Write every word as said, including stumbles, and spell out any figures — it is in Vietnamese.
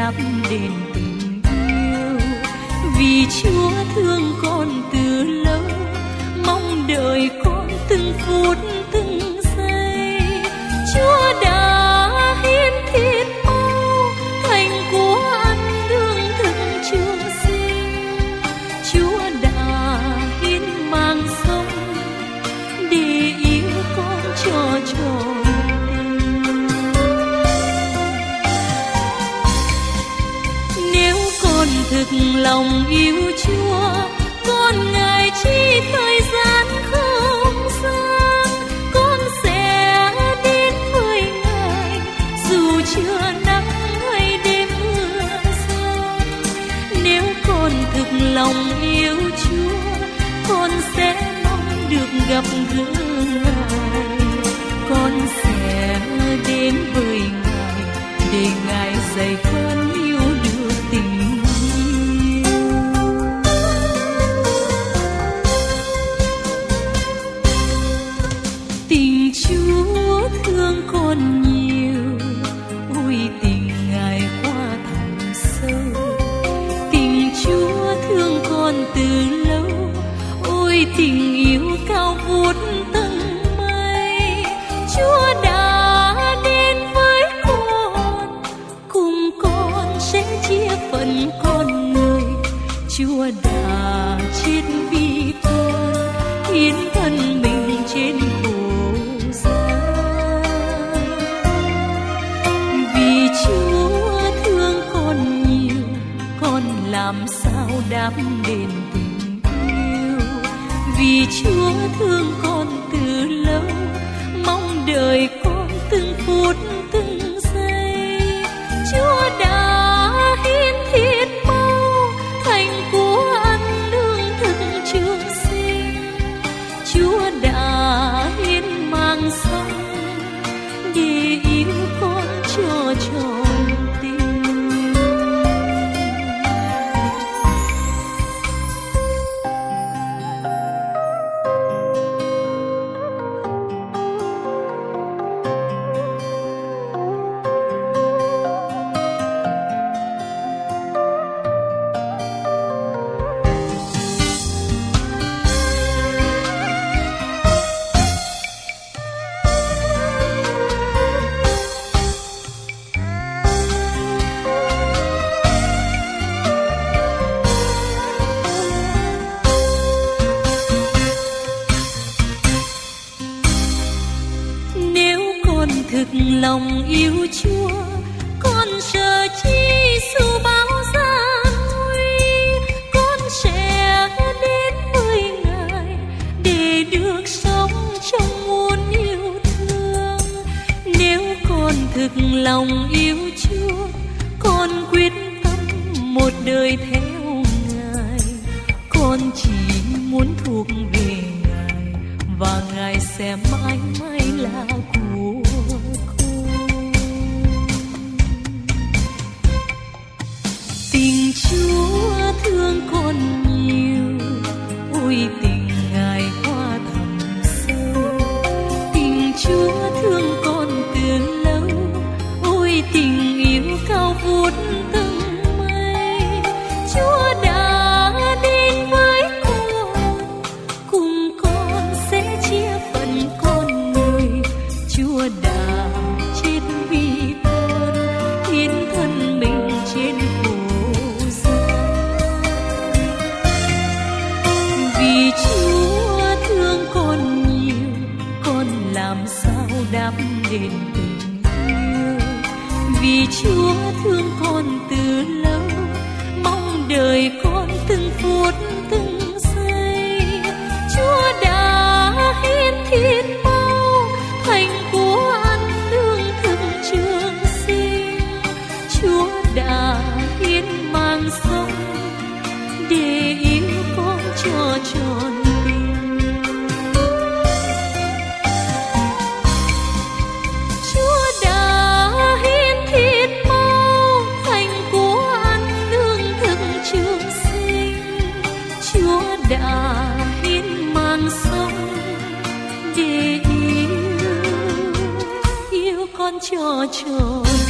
đắp đền tình yêu. Vì Chúa thương con từ lâu, mong đợi con từng phút từng giây. Chúa đã hiến thịt máu thành của ăn lương thực trường sinh. Chúa đã hiến mang sống để yêu con cho trọn tình. Nếu con thực lòng yêu Chúa, con ngại chi thời gian không gian, con sẽ đến với Ngài dù trưa nắng hay đêm mưa giông. Nếu con thực lòng yêu Chúa, con sẽ mong được gặp gỡ Ngài. Con sẽ đến với Ngài để Ngài dạy con yêu được tình yêu. Tình Chúa thương con nhiều, ôi tình Ngài quá thẳm sâu. Tình Chúa thương con từ lâu, ôi tình yêu cao vút tầng mây. Chúa đã đến với con, cùng con sẽ chia phần con người. Chúa đã chết vì con, hiến thân mình trên phổ gian. Vì Chúa thương con nhiều, con làm sao đáp đền tình yêu. Vì Chúa thương con từ lâu, mong đợi con từng phút từng giây. Chúa đã hiến thịt máu thành của ăn lương thực trường sinh. Chúa đã hiến mang sống để yêu con cho trọn tình. Thực lòng yêu Chúa, con sợ chi dù bao gian nguy. Con sẽ đến với Ngài để được sống trong muôn yêu thương. Nếu con thực lòng yêu Chúa, con quyết tâm một đời theo Ngài. Con chỉ muốn thuộc về Ngài và Ngài sẽ mãi mãi là của tình. Chúa thương con nhiều, ôi tình Ngài quá thẳm sâu. Tình Chúa thương con từ lâu, ôi tình yêu cao vút tầng mây. Chúa đã đến với con, cùng con sẽ chia phần con người. Chúa đã chết vì con, hiến thân mình trên phổ gian. Vì Chúa thương con nhiều, con làm sao đáp đền tình yêu. Vì Chúa thương con từ lâu, mong đợi con từng phút từng giây. Chúa đã hiến thịt máu thành của ăn lương thực trường sinh. Chúa đã hiến mang sống để yêu con cho trọn tình. Chúa đã hiến thịt máu thành của ăn lương thực trường sinh. Chúa đã hiến mang sống để yêu, yêu con cho trọn